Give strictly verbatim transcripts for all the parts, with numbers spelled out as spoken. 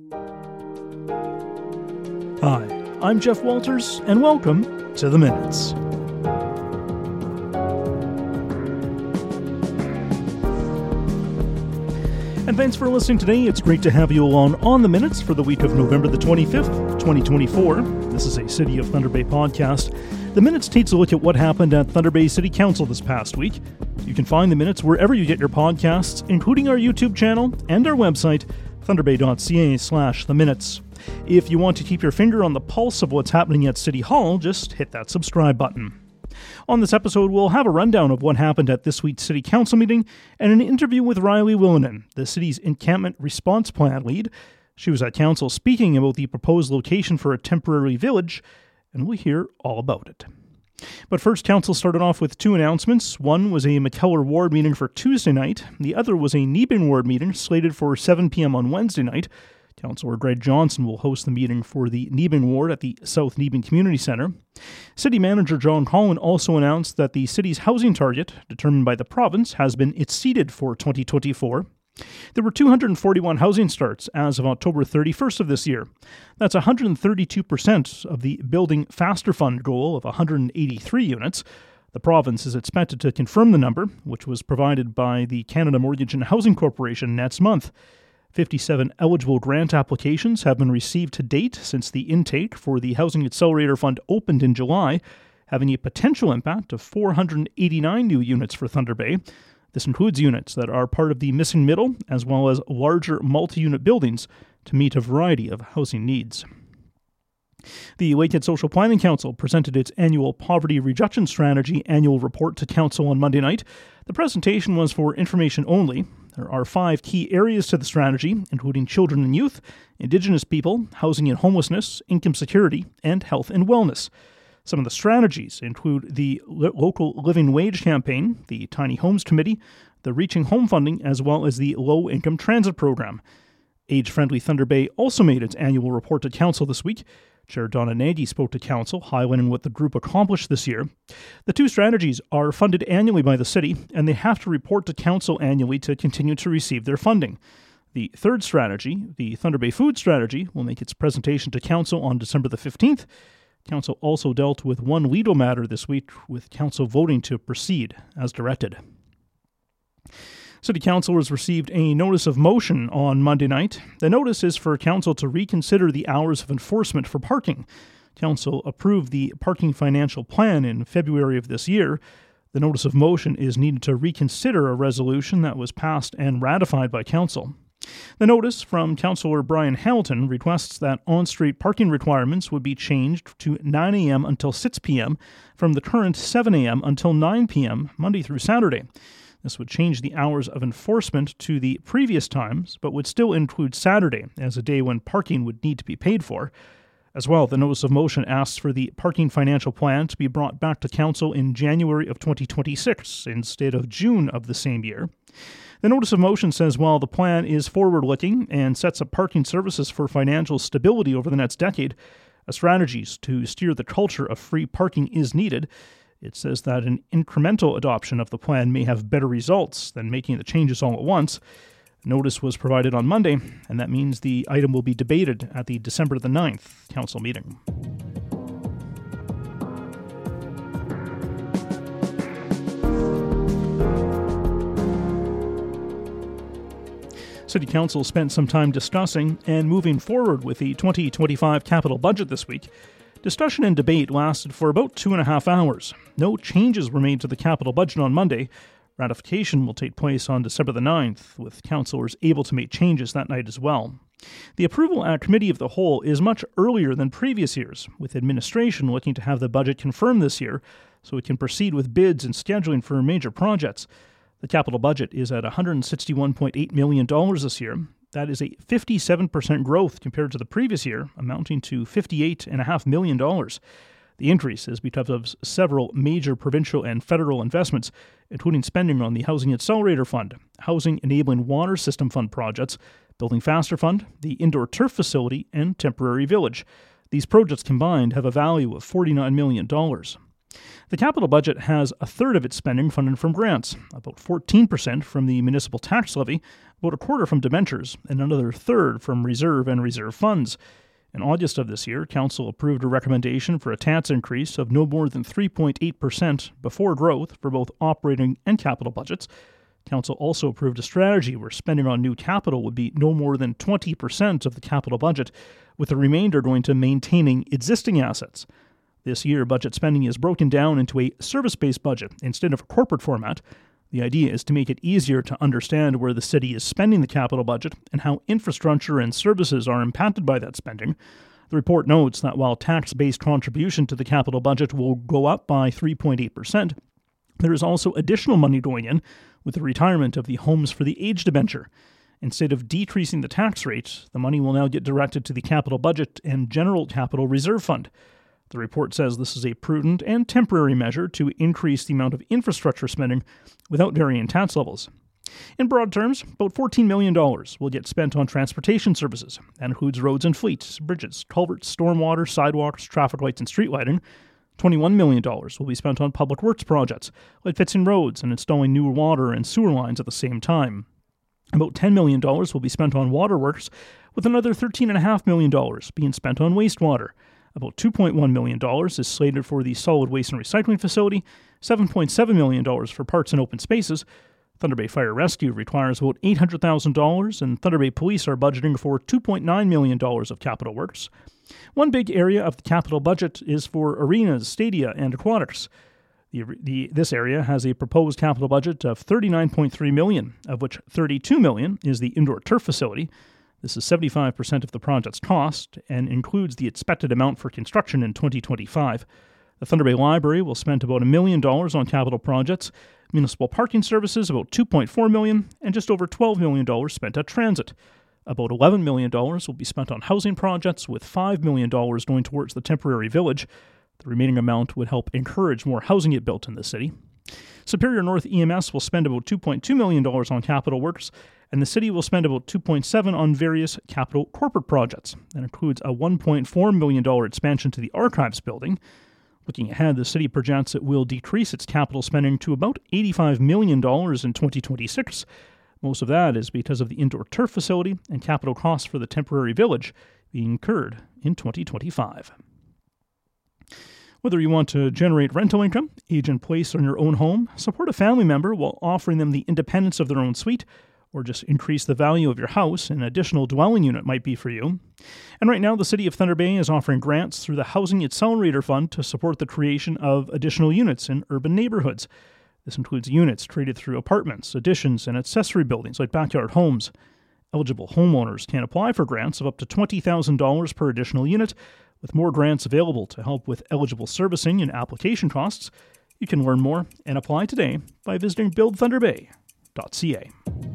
Hi, I'm Jeff Walters, and welcome to The Minutes. And thanks for listening today. It's great to have you along on The Minutes for the week of November the twenty-fifth, twenty twenty-four. This is a City of Thunder Bay podcast. The Minutes takes a look at what happened at Thunder Bay City Council this past week. You can find The Minutes wherever you get your podcasts, including our YouTube channel and our website, thunderbay.ca slash The Minutes. If you want to keep your finger on the pulse of what's happening at City Hall, just hit that subscribe button. On this episode, we'll have a rundown of what happened at this week's City Council meeting and an interview with Riley Willinen, the city's encampment response plan lead. She was at council speaking about the proposed location for a temporary village, and we'll hear all about it. But first, council started off with two announcements. One was a McKellar Ward meeting for Tuesday night. The other was a Neben Ward meeting slated for seven p.m. on Wednesday night. Councillor Greg Johnson will host the meeting for the Neben Ward at the South Neben Community Centre. City Manager John Collin also announced that the city's housing target, determined by the province, has been exceeded for twenty twenty-four. There were two hundred forty-one housing starts as of October thirty-first of this year. That's one hundred thirty-two percent of the Building Faster Fund goal of one hundred eighty-three units. The province is expected to confirm the number, which was provided by the Canada Mortgage and Housing Corporation next month. fifty-seven eligible grant applications have been received to date since the intake for the Housing Accelerator Fund opened in July, having a potential impact of four hundred eighty-nine new units for Thunder Bay. This includes units that are part of the missing middle, as well as larger multi-unit buildings to meet a variety of housing needs. The Lakehead Social Planning Council presented its annual Poverty Reduction Strategy annual report to Council on Monday night. The presentation was for information only. There are five key areas to the strategy, including children and youth, Indigenous people, housing and homelessness, income security, and health and wellness. Some of the strategies include the Lo- Local Living Wage Campaign, the Tiny Homes Committee, the Reaching Home Funding, as well as the Low Income Transit Program. Age-Friendly Thunder Bay also made its annual report to Council this week. Chair Donna Nagy spoke to Council, highlighting what the group accomplished this year. The two strategies are funded annually by the city, and they have to report to Council annually to continue to receive their funding. The third strategy, the Thunder Bay Food Strategy, will make its presentation to Council on December the fifteenth. Council also dealt with one legal matter this week, with Council voting to proceed as directed. City councillors received a notice of motion on Monday night. The notice is for Council to reconsider the hours of enforcement for parking. Council approved the parking financial plan in February of this year. The notice of motion is needed to reconsider a resolution that was passed and ratified by Council. The notice from Councillor Brian Hamilton requests that on-street parking requirements would be changed to nine a.m. until six p.m. from the current seven a.m. until nine p.m. Monday through Saturday. This would change the hours of enforcement to the previous times, but would still include Saturday as a day when parking would need to be paid for. As well, the notice of motion asks for the parking financial plan to be brought back to Council in January of twenty twenty-six instead of June of the same year. The notice of motion says while the plan is forward-looking and sets up parking services for financial stability over the next decade, a strategy to steer the culture of free parking is needed. It says that an incremental adoption of the plan may have better results than making the changes all at once. Notice was provided on Monday, and that means the item will be debated at the December the ninth Council meeting. City Council spent some time discussing and moving forward with the twenty twenty-five capital budget this week. Discussion and debate lasted for about two and a half hours. No changes were made to the capital budget on Monday. Ratification will take place on December the ninth, with councillors able to make changes that night as well. The approval at Committee of the Whole is much earlier than previous years, with administration looking to have the budget confirmed this year so it can proceed with bids and scheduling for major projects. The capital budget is at one hundred sixty-one point eight million dollars this year. That is a fifty-seven percent growth compared to the previous year, amounting to fifty-eight point five million dollars. The increase is because of several major provincial and federal investments, including spending on the Housing Accelerator Fund, Housing Enabling Water System Fund projects, Building Faster Fund, the Indoor Turf Facility, and Temporary Village. These projects combined have a value of forty-nine million dollars. The capital budget has a third of its spending funded from grants, about fourteen percent from the municipal tax levy, about a quarter from debentures, and another third from reserve and reserve funds. In August of this year, Council approved a recommendation for a tax increase of no more than three point eight percent before growth for both operating and capital budgets. Council also approved a strategy where spending on new capital would be no more than twenty percent of the capital budget, with the remainder going to maintaining existing assets. This year, budget spending is broken down into a service-based budget instead of a corporate format. The idea is to make it easier to understand where the city is spending the capital budget and how infrastructure and services are impacted by that spending. The report notes that while tax-based contribution to the capital budget will go up by three point eight percent, there is also additional money going in with the retirement of the Homes for the Aged debenture. Instead of decreasing the tax rate, the money will now get directed to the capital budget and general capital reserve fund. The report says this is a prudent and temporary measure to increase the amount of infrastructure spending without varying tax levels. In broad terms, about fourteen million dollars will get spent on transportation services. That includes roads and fleets, bridges, culverts, stormwater, sidewalks, traffic lights, and street lighting. twenty-one million dollars will be spent on public works projects, like fixing roads and installing new water and sewer lines at the same time. About ten million dollars will be spent on waterworks, with another thirteen point five million dollars being spent on wastewater. About two point one million dollars is slated for the solid waste and recycling facility, seven point seven million dollars for parks and open spaces. Thunder Bay Fire Rescue requires about eight hundred thousand dollars, and Thunder Bay Police are budgeting for two point nine million dollars of capital works. One big area of the capital budget is for arenas, stadia, and aquatics. The, the, this area has a proposed capital budget of thirty-nine point three million dollars, of which thirty-two million dollars is the indoor turf facility. This is seventy-five percent of the project's cost and includes the expected amount for construction in twenty twenty-five. The Thunder Bay Library will spend about a million dollars on capital projects, municipal parking services about two point four million dollars, and just over twelve million dollars spent at transit. About eleven million dollars will be spent on housing projects, with five million dollars going towards the temporary village. The remaining amount would help encourage more housing get built in the city. Superior North E M S will spend about two point two million dollars on capital works, and the city will spend about two point seven million dollars on various capital corporate projects. That includes a one point four million dollars expansion to the Archives building. Looking ahead, the city projects it will decrease its capital spending to about eighty-five million dollars in twenty twenty-six. Most of that is because of the indoor turf facility and capital costs for the temporary village being incurred in twenty twenty-five. Whether you want to generate rental income, age in place on your own home, support a family member while offering them the independence of their own suite, or just increase the value of your house, an additional dwelling unit might be for you. And right now, the City of Thunder Bay is offering grants through the Housing Accelerator Fund to support the creation of additional units in urban neighborhoods. This includes units created through apartments, additions, and accessory buildings like backyard homes. Eligible homeowners can apply for grants of up to twenty thousand dollars per additional unit, with more grants available to help with eligible servicing and application costs. You can learn more and apply today by visiting build thunder bay dot c a.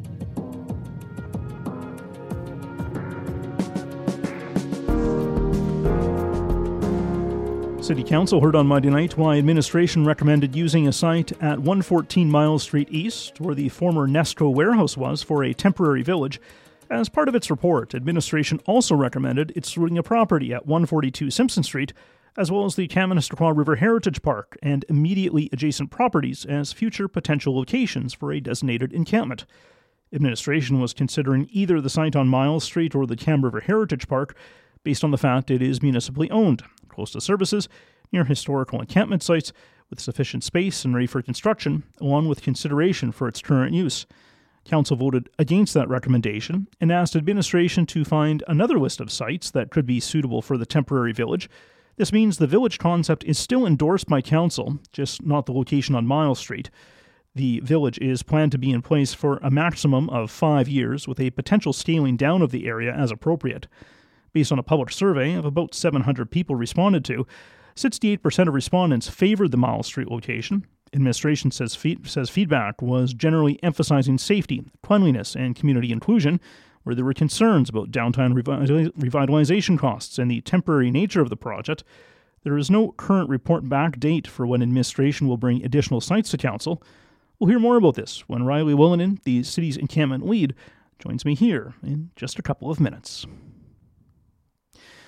City Council heard on Monday night why administration recommended using a site at one fourteen Miles Street East, where the former Nesco warehouse was, for a temporary village. As part of its report, administration also recommended excluding a property at one forty-two Simpson Street, as well as the Kaministiquia River Heritage Park and immediately adjacent properties as future potential locations for a designated encampment. Administration was considering either the site on Miles Street or the Cam River Heritage Park, based on the fact it is municipally owned, close to services, near historical encampment sites, with sufficient space and ready for construction, along with consideration for its current use. Council voted against that recommendation and asked administration to find another list of sites that could be suitable for the temporary village. This means the village concept is still endorsed by Council, just not the location on Miles Street. The village is planned to be in place for a maximum of five years, with a potential scaling down of the area as appropriate. Based on a public survey of about seven hundred people responded to, sixty-eight percent of respondents favored the Miles Street location. Administration says, feed, says feedback was generally emphasizing safety, cleanliness, and community inclusion, where there were concerns about downtown revi- revitalization costs and the temporary nature of the project. There is no current report back date for when administration will bring additional sites to Council. We'll hear more about this when Riley Willinen, the city's encampment lead, joins me here in just a couple of minutes.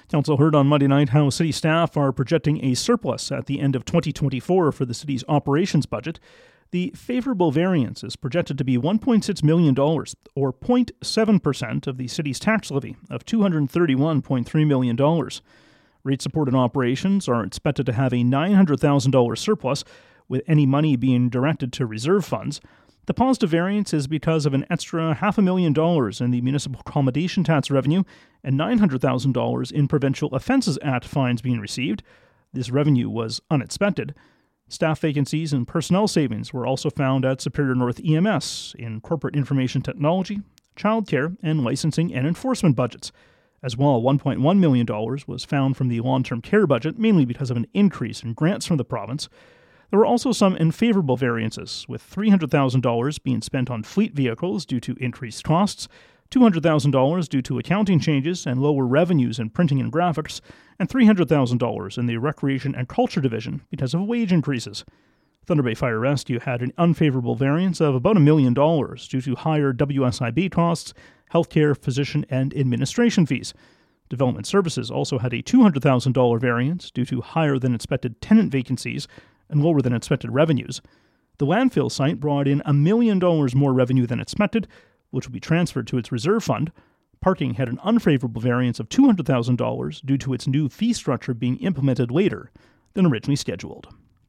Council heard on Monday night how city staff are projecting a surplus at the end of twenty twenty-four for the city's operations budget. The favorable variance is projected to be one point six million dollars, or zero point seven percent of the city's tax levy of two hundred thirty-one point three million dollars. Rate-supported operations are expected to have a nine hundred thousand dollars surplus, with any money being directed to reserve funds. The positive variance is because of an extra half a million dollars in the Municipal Accommodation Tax revenue and nine hundred thousand dollars in Provincial Offences Act fines being received. This revenue was unexpected. Staff vacancies and personnel savings were also found at Superior North E M S in corporate information technology, childcare, and licensing and enforcement budgets. As well, one point one million dollars was found from the long-term care budget, mainly because of an increase in grants from the province. There were also some unfavorable variances, with three hundred thousand dollars being spent on fleet vehicles due to increased costs, two hundred thousand dollars due to accounting changes and lower revenues in printing and graphics, and three hundred thousand dollars in the Recreation and Culture Division because of wage increases. Thunder Bay Fire Rescue had an unfavorable variance of about a million dollars due to higher W S I B costs, healthcare, physician, and administration fees. Development Services also had a two hundred thousand dollars variance due to higher than expected tenant vacancies and lower than expected revenues. The landfill site brought in a million dollars more revenue than expected, which will be transferred to its reserve fund. Parking had an unfavorable variance of two hundred thousand dollars due to its new fee structure being implemented later than originally scheduled.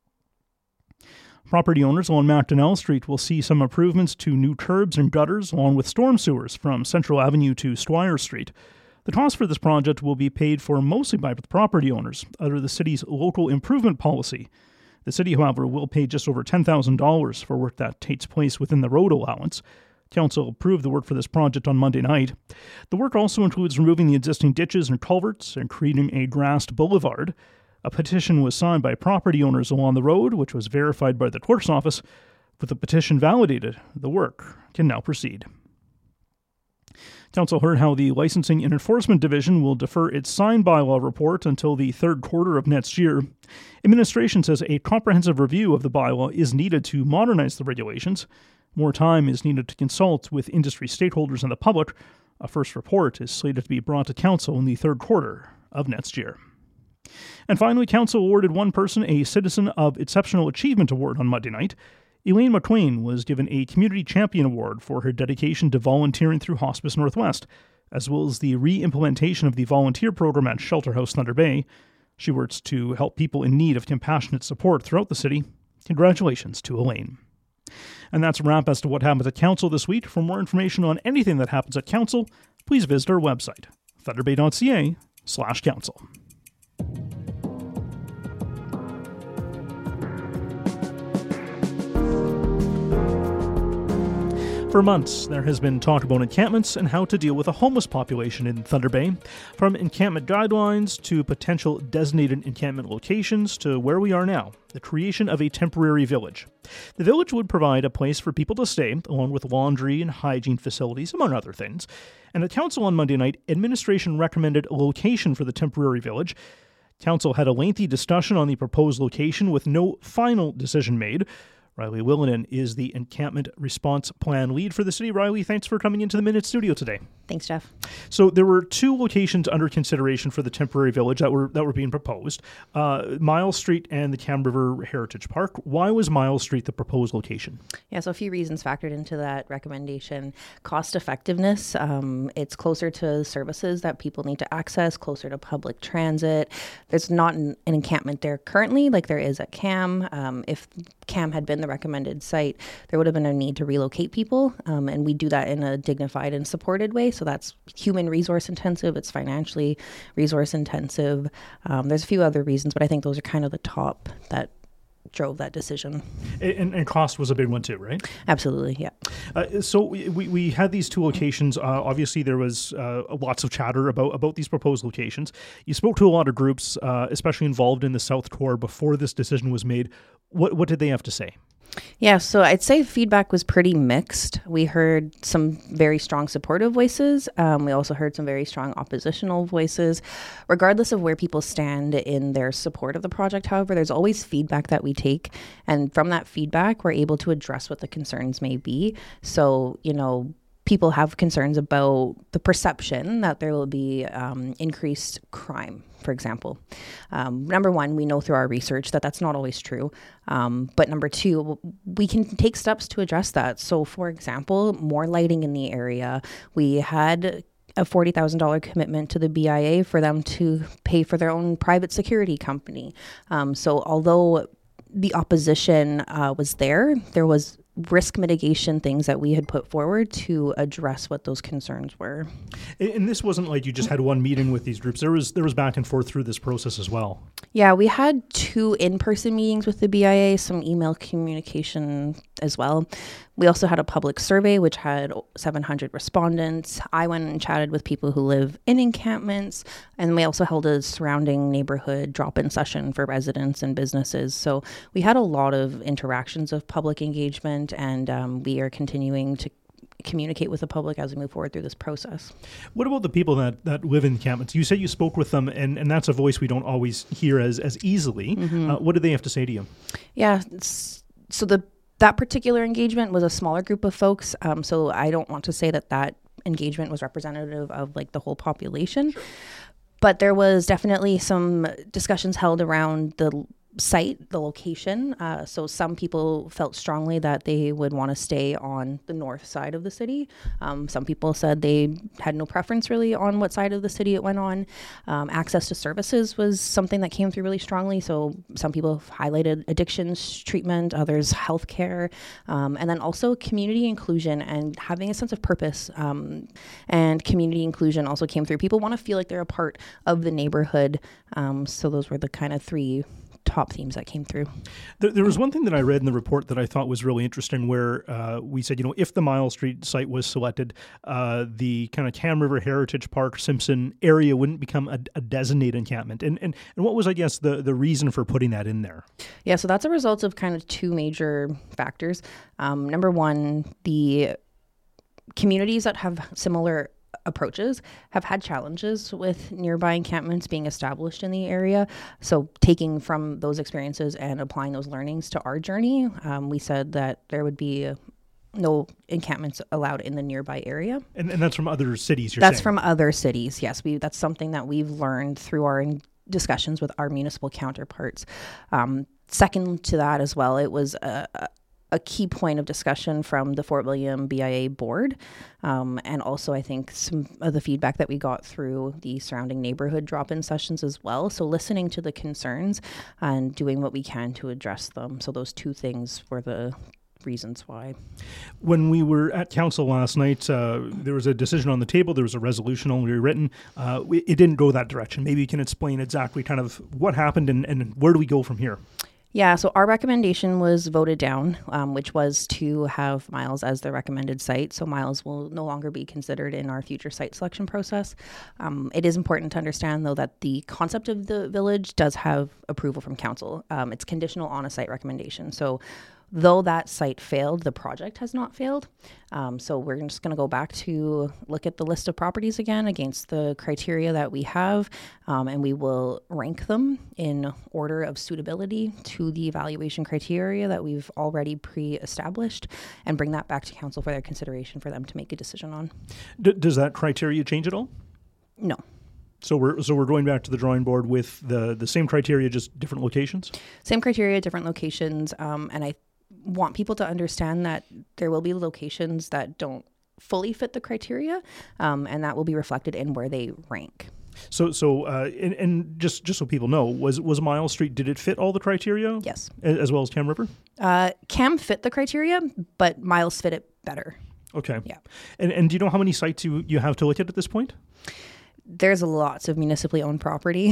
Property owners along Macdonell Street will see some improvements to new curbs and gutters along with storm sewers from Central Avenue to Squire Street. The cost for this project will be paid for mostly by the property owners under the city's local improvement policy. The city, however, will pay just over ten thousand dollars for work that takes place within the road allowance. Council approved the work for this project on Monday night. The work also includes removing the existing ditches and culverts and creating a grassed boulevard. A petition was signed by property owners along the road, which was verified by the clerk's office. With the petition validated, the work can now proceed. Council heard how the Licensing and Enforcement Division will defer its sign bylaw report until the third quarter of next year. Administration says a comprehensive review of the bylaw is needed to modernize the regulations. More time is needed to consult with industry stakeholders and the public. A first report is slated to be brought to Council in the third quarter of next year. And finally, Council awarded one person a Citizen of Exceptional Achievement Award on Monday night. Elaine McQueen was given a Community Champion Award for her dedication to volunteering through Hospice Northwest, as well as the re-implementation of the volunteer program at Shelter House Thunder Bay. She works to help people in need of compassionate support throughout the city. Congratulations to Elaine. And that's a wrap as to what happens at Council this week. For more information on anything that happens at Council, please visit our website, thunderbay.ca slash council. For months, there has been talk about encampments and how to deal with a homeless population in Thunder Bay. From encampment guidelines to potential designated encampment locations to where we are now, the creation of a temporary village. The village would provide a place for people to stay, along with laundry and hygiene facilities, among other things. And at Council on Monday night, administration recommended a location for the temporary village. Council had a lengthy discussion on the proposed location with no final decision made. Riley Willinen is the Encampment Response Plan lead for the city. Riley, thanks for coming into the Minute Studio today. Thanks, Jeff. So there were two locations under consideration for the temporary village that were that were being proposed, uh, Miles Street and the Cam River Heritage Park. Why was Miles Street the proposed location? Yeah, so a few reasons factored into that recommendation. Cost effectiveness. Um, it's closer to services that people need to access, closer to public transit. There's not an, an encampment there currently like there is at Cam. Um, if Cam had been the recommended site, there would have been a need to relocate people, um, and we do that in a dignified and supported way. So that's human resource intensive. It's financially resource intensive. Um, there's a few other reasons, but I think those are kind of the top that drove that decision. And, and cost was a big one too, right? Absolutely, yeah. Uh, so we, we had these two locations. Uh, obviously, there was uh, lots of chatter about, about these proposed locations. You spoke to a lot of groups, uh, especially involved in the South Core, before this decision was made. What what did they have to say? Yeah, so I'd say feedback was pretty mixed. We heard some very strong supportive voices. Um, we also heard some very strong oppositional voices. Regardless of where people stand in their support of the project, however, there's always feedback that we take. And from that feedback, we're able to address what the concerns may be. So, you know, people have concerns about the perception that there will be um, increased crime, for example. Um, number one, we know through our research that that's not always true. Um, but number two, we can take steps to address that. So, for example, more lighting in the area. We had a forty thousand dollars commitment to the B I A for them to pay for their own private security company. Um, so although the opposition uh, was there, there was risk mitigation things that we had put forward to address what those concerns were. And this wasn't like you just had one meeting with these groups. There was there was back and forth through this process as well. Yeah, we had two in-person meetings with the B I A, some email communication as well. We also had a public survey, which had seven hundred respondents. I went and chatted with people who live in encampments, and we also held a surrounding neighborhood drop-in session for residents and businesses. So we had a lot of interactions of public engagement, and um, we are continuing to communicate with the public as we move forward through this process. What about the people that, that live in encampments? You said you spoke with them, and, and that's a voice we don't always hear as, as easily. Mm-hmm. Uh, what did they have to say to you? Yeah, so the that particular engagement was a smaller group of folks, um, so I don't want to say that that engagement was representative of like the whole population. Sure. But there was definitely some discussions held around the site, the location. Uh, so some people felt strongly that they would want to stay on the north side of the city. Um, some people said they had no preference really on what side of the city it went on. Um, access to services was something that came through really strongly. So some people highlighted addictions treatment, others healthcare, um, and then also community inclusion and having a sense of purpose. Um, and community inclusion also came through. People want to feel like they're a part of the neighborhood. Um, so those were the kind of three top themes that came through. There, there was one thing that I read in the report that I thought was really interesting where uh, we said, you know, if the Miles Street site was selected, uh, the kind of Cam River Heritage Park Simpson area wouldn't become a, a designated encampment. And, and and what was, I guess, the, the reason for putting that in there? Yeah, so that's a result of kind of two major factors. Um, number one, the communities that have similar approaches have had challenges with nearby encampments being established in the area. So taking from those experiences and applying those learnings to our journey, um, we said that there would be no encampments allowed in the nearby area. And, and that's from other cities, you're That's saying? from other cities, yes. We That's something that we've learned through our in- discussions with our municipal counterparts. Um, second to that as well, it was a, a a key point of discussion from the Fort William B I A board. Um, and also, I think some of the feedback that we got through the surrounding neighborhood drop-in sessions as well. So listening to the concerns and doing what we can to address them. So those two things were the reasons why. When we were at council last night, uh, there was a decision on the table. There was a resolution only written. Uh, we, it didn't go that direction. Maybe you can explain exactly kind of what happened and, and where do we go from here? Yeah, so our recommendation was voted down, um, which was to have Miles as the recommended site. So Miles will no longer be considered in our future site selection process. Um, it is important to understand, though, that the concept of the village does have approval from council. Um, it's conditional on a site recommendation. So though that site failed, the project has not failed. Um, so we're just going to go back to look at the list of properties again against the criteria that we have, um, and we will rank them in order of suitability to the evaluation criteria that we've already pre-established and bring that back to council for their consideration for them to make a decision on. D- does that criteria change at all? No. So we're so we're going back to the drawing board with the, the same criteria, just different locations? Same criteria, different locations, um, and I want people to understand that there will be locations that don't fully fit the criteria, um, and that will be reflected in where they rank. So, so, uh, and, and just just so people know, was was Miles Street, did it fit all the criteria? Yes. As well as Cam River? Uh, Cam fit the criteria, but Miles fit it better. Okay. Yeah. And and do you know how many sites you, you have to look at at this point? There's lots of municipally owned property.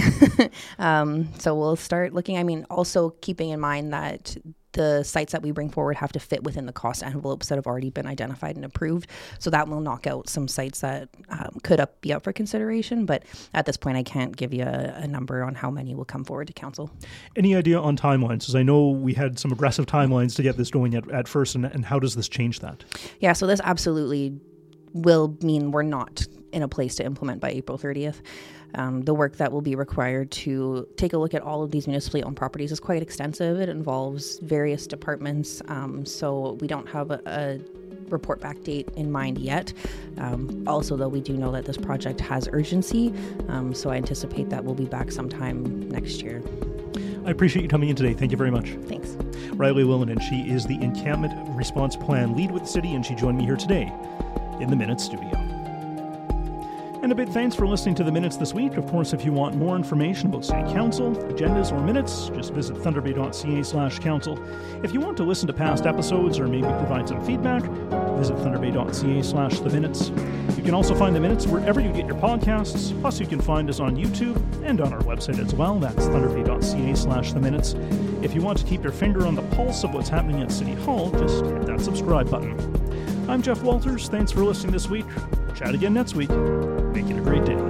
um, so we'll start looking, I mean, also keeping in mind that the sites that we bring forward have to fit within the cost envelopes that have already been identified and approved. So that will knock out some sites that um, could up, be up for consideration. But at this point, I can't give you a, a number on how many will come forward to council. Any idea on timelines? Because I know we had some aggressive timelines to get this going at, at first, and, and how does this change that? Yeah, so this absolutely will mean we're not in a place to implement by April thirtieth. Um, the work that will be required to take a look at all of these municipally owned properties is quite extensive. It involves various departments, um, so we don't have a, a report back date in mind yet. Um, also, though, we do know that this project has urgency, um, so I anticipate that we'll be back sometime next year. I appreciate you coming in today. Thank you very much. Thanks. Riley Willinen, she is the Encampment Response Plan lead with the city, and she joined me here today in the Minutes studio. And a big thanks for listening to the Minutes this week. Of course, if you want more information about City Council, agendas, or minutes, just visit thunderbay.ca slash council. If you want to listen to past episodes or maybe provide some feedback, visit thunderbay.ca slash the minutes. You can also find the Minutes wherever you get your podcasts. Plus, you can find us on YouTube and on our website as well. That's thunderbay.ca slash the minutes. If you want to keep your finger on the pulse of what's happening at City Hall, just hit that subscribe button. I'm Jeff Walters. Thanks for listening this week. Chat again next week. Make it a great day.